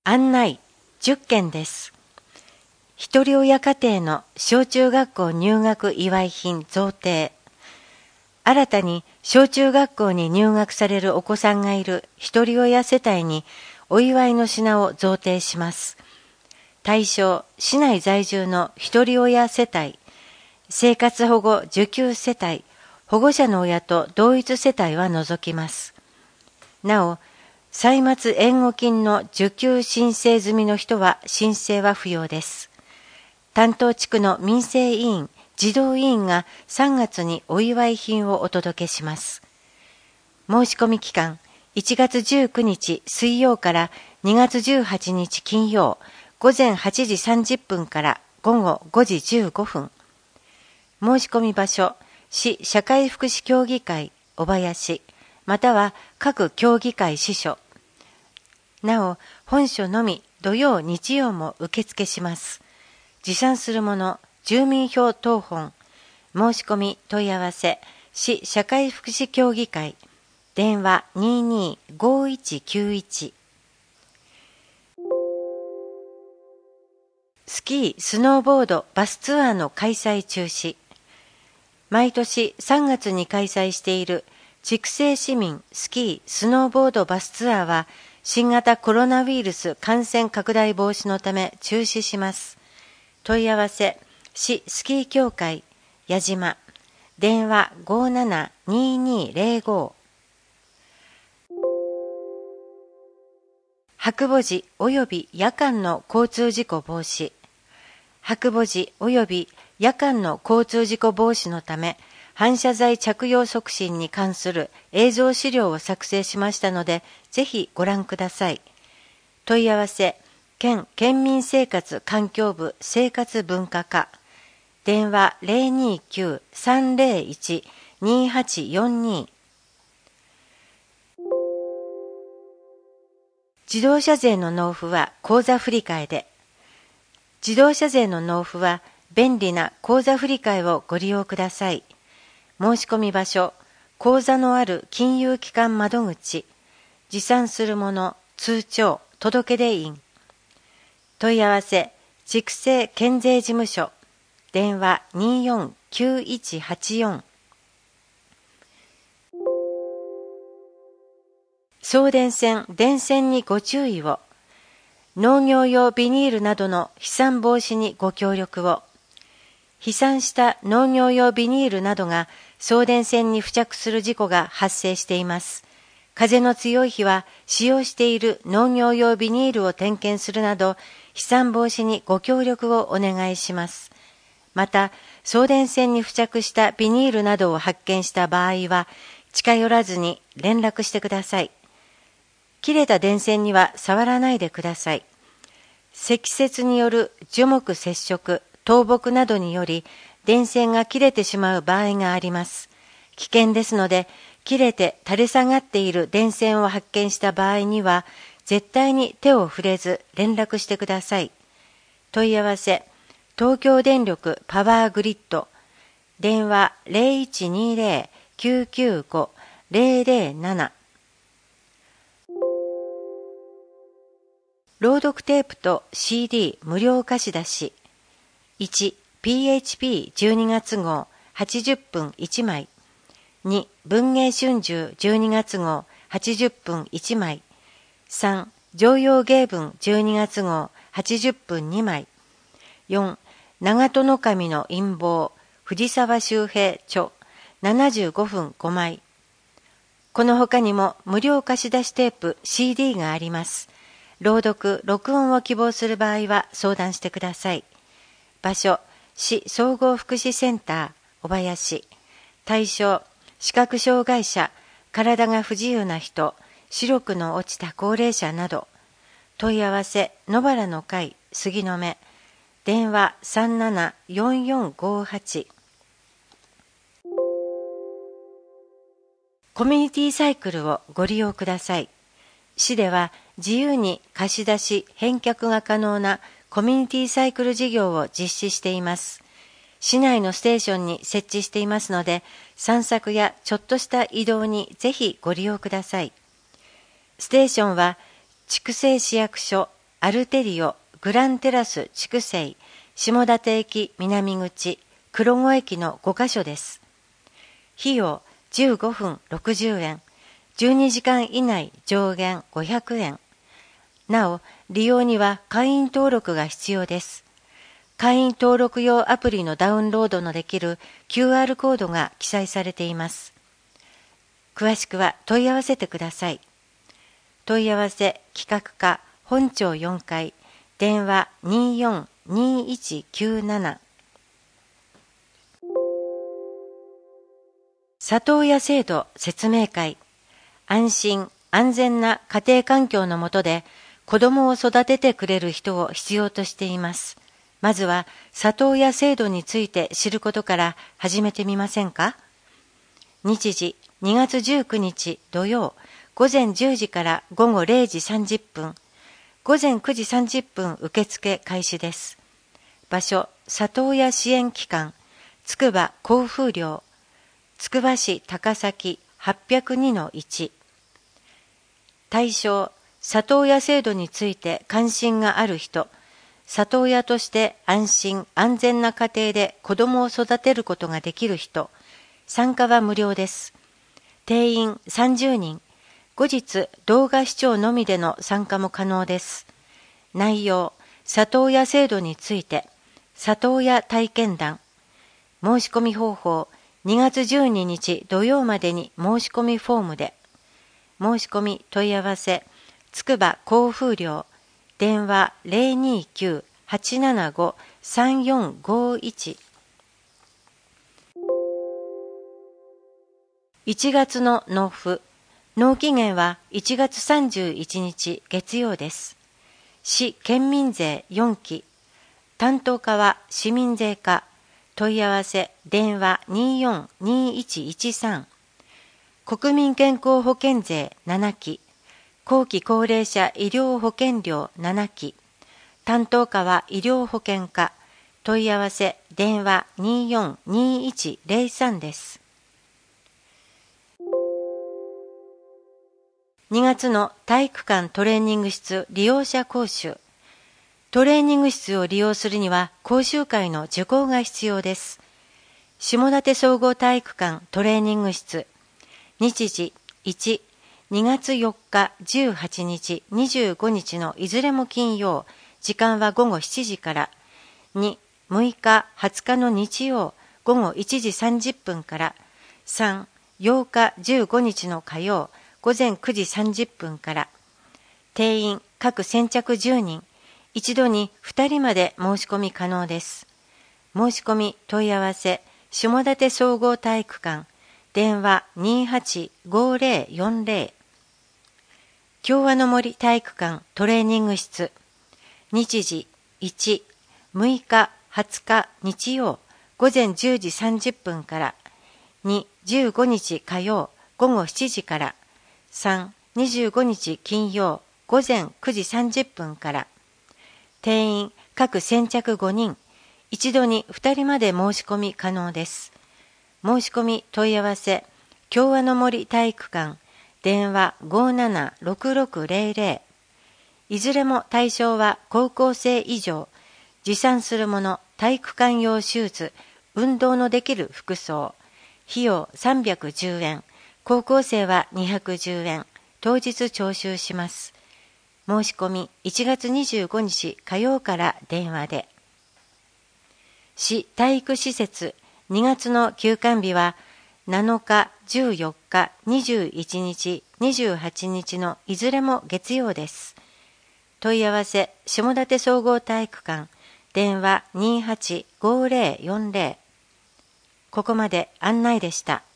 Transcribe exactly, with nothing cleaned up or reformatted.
案内じゅっけんです。ひとり親家庭の小中学校入学祝い品贈呈。新たに小中学校に入学されるお子さんがいるひとり親世帯にお祝いの品を贈呈します。対象、市内在住のひとり親世帯、生活保護受給世帯、保護者の親と同一世帯は除きます。なお、歳末援護金の受給申請済みの人は申請は不要です。担当地区の民生委員、児童委員がさんがつにお祝い品をお届けします。申し込み期間、いちがつじゅうくにち水曜からにがつじゅうはちにち金曜、ごぜんはちじさんじゅっぷんからごごごじじゅうごふん。申し込み場所、市社会福祉協議会小林、または各協議会支所。なお、本所のみ土曜日曜も受付します。持参するもの、住民票等本、申し込み問い合わせ、市社会福祉協議会、電話 にーにーごーいちきゅういち。スキー・スノーボード・バスツアーの開催中止。毎年さんがつに開催している筑西市民スキー・スノーボード・バスツアーは新型コロナウイルス感染拡大防止のため中止します。問い合わせ、市スキー協会、矢島、電話 ごーななにーにーぜろご。白母時及び夜間の交通事故防止。白母時及び夜間の交通事故防止のため、反射材着用促進に関する映像資料を作成しましたので、ぜひご覧ください。問い合わせ、県県民生活環境部生活文化課、電話 ゼロにーきゅう さんゼロいち にーはちよんに。自動車税の納付は口座振替で。自動車税の納付は便利な口座振替をご利用ください。申し込み場所、口座のある金融機関窓口、持参するもの、通帳、届出印。問い合わせ、筑西県税事務所、電話 にーよんきゅういちはちよん。送電線、電線にご注意を。農業用ビニールなどの飛散防止にご協力を。飛散した農業用ビニールなどが送電線に付着する事故が発生しています。風の強い日は使用している農業用ビニールを点検するなど飛散防止にご協力をお願いします。また、送電線に付着したビニールなどを発見した場合は近寄らずに連絡してください。切れた電線には触らないでください。積雪による樹木接触、倒木などにより電線が切れてしまう場合があります。危険ですので、切れて垂れ下がっている電線を発見した場合には、絶対に手を触れず連絡してください。問い合わせ、東京電力パワーグリッド、電話 ゼロいちにーぜろ きゅうきゅうご ゼロゼロなな。朗読テープと シーディー 無料貸し出し。いち、ピーエイチピーじゅうにがつ号はちじゅっぷんいちまい。に、文藝春秋じゅうにがつ号はちじゅっぷんいちまい。さん、常陽芸文じゅうにがつ号はちじゅっぷんにまい。よん、長門守の陰謀藤沢周平著ななじゅうごふんごまい。この他にも無料貸し出しテープ シーディー があります。朗読、録音を希望する場合は相談してください。場所、市総合福祉センター、小林。対象、視覚障害者、体が不自由な人、視力の落ちた高齢者など。問い合わせ、野原の会、杉の目。電話 さんななよんよんごはち。コミュニティサイクルをご利用ください。市では自由に貸し出し、返却が可能なコミュニティサイクル事業を実施しています。市内のステーションに設置していますので、散策やちょっとした移動にぜひご利用ください。ステーションは筑西市役所アルテリオグランテラス筑西下館駅南口黒子駅のごカ所です。費用じゅうごふんろくじゅうえん、じゅうにじかん以内上限ごひゃくえん。なお、利用には会員登録が必要です。会員登録用アプリのダウンロードのできる キューアール コードが記載されています。詳しくは問い合わせてください。問い合わせ企画課本町よんかい、電話 にーよんにーいちきゅうなな。里親制度説明会。安心安全な家庭環境の下で子供を育ててくれる人を必要としています。まずは里親制度について知ることから始めてみませんか？日時にがつじゅうくにち土曜午前じゅうじから午後れいじさんじゅっぷん、午前くじさんじゅっぷん受付開始です。場所、里親支援機関、つくば交風寮、つくば市高崎はっぴゃくにのいち。対象、里親制度について関心がある人、里親として安心安全な家庭で子供を育てることができる人、参加は無料です。定員さんじゅうにん、後日動画視聴のみでの参加も可能です。内容、里親制度について、里親体験談、申し込み方法、にがつじゅうににち土曜までに申し込みフォームで、申し込み問い合わせ、つくば交風寮、電話 ゼロにきゅう はちななご さんよんごいち。いちがつの納付、納期限はいちがつさんじゅういちにち月曜です。市県民税よんき、担当課は市民税課、問い合わせ電話 にーよんにーいちいちさん。国民健康保険税ななき、後期高齢者医療保険料ななき、担当課は医療保険課、問い合わせ電話 にーよんにーいちゼロさん です。にがつの体育館トレーニング室利用者講習。トレーニング室を利用するには講習会の受講が必要です。下館総合体育館トレーニング室。日時いち、にがつよっか、じゅうはちにち、にじゅうごにちのいずれも金曜、時間はごごしちじから。に、むいか、はつかの日曜、ごごいちじさんじゅっぷんから。さん、ようか、じゅうごにちの火曜、ごぜんくじさんじゅっぷんから。定員各先着じゅうにん、一度にふたりまで申し込み可能です。申し込み問い合わせ、下館総合体育館、電話 にーはちごゼロよんゼロ。共和の森体育館トレーニング室。日時いち、むいか、はつか日曜、ごぜんじゅうじさんじゅっぷんから。に、じゅうごにち火曜、ごごしちじから。さん、にじゅうごにち金曜、ごぜんくじさんじゅっぷんから。定員各先着ごにん、一度にふたりまで申し込み可能です。申し込み問い合わせ、共和の森体育館、電話 ごーななろくろくゼロゼロ。いずれも対象は高校生以上、持参するもの、体育館用シューズ、運動のできる服装、費用さんびゃくじゅうえん、高校生はにひゃくじゅうえん、当日徴収します。申し込みいちがつにじゅうごにち火曜から電話で。市体育施設にがつの休館日はなのか、じゅうよっか、にじゅういちにち、にじゅうはちにちのいずれも月曜です。問い合わせ下館総合体育館、電話 にーはちごゼロよんゼロ。ここまで案内でした。